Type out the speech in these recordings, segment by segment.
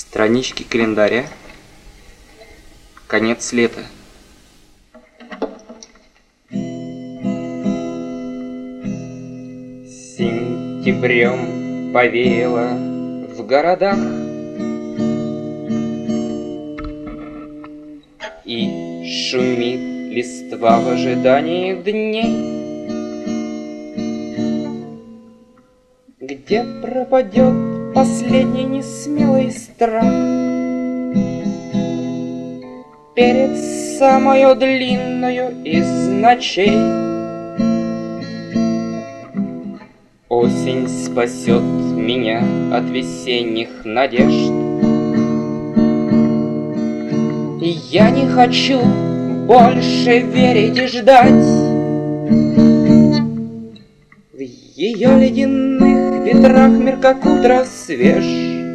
Странички календаря. Конец лета. Сентябрем повеяло в городах, и шумит листва в ожидании дней, где пропадет последний несмелый страх перед самою длинною из ночей. Осень спасет меня от весенних надежд, и я не хочу больше верить и ждать. В ее ледяных ветрах мир как утро свеж,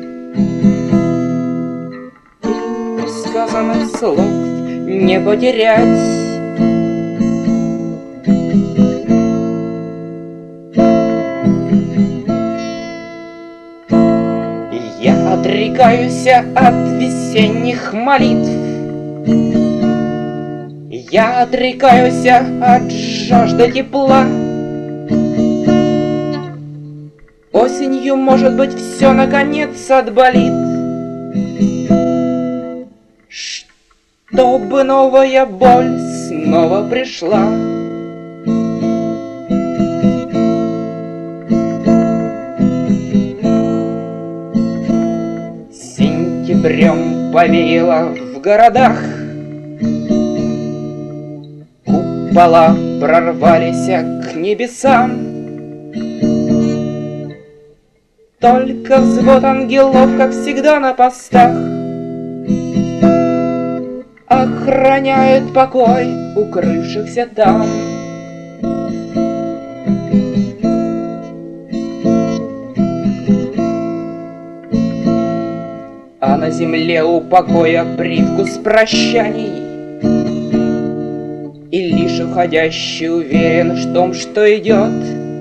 и несказанных слов не потерять. Я отрекаюсь от весенних молитв, я отрекаюсь от жажды тепла. Осенью, может быть, все наконец отболит, чтобы новая боль снова пришла. Сентябрем повеяло в городах, купола прорвались к небесам. Только взвод ангелов, как всегда, на постах охраняет покой укрывшихся там. А на земле у покоя привкус прощаний, и лишь уходящий уверен в том, что идет,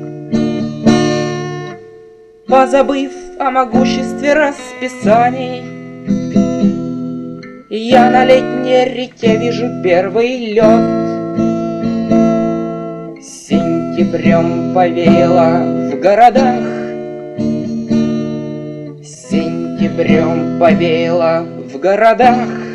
позабыв о могуществе расписаний. Я на летней реке вижу первый лед. Сентябрем повеяло в городах, сентябрем повеяло в городах.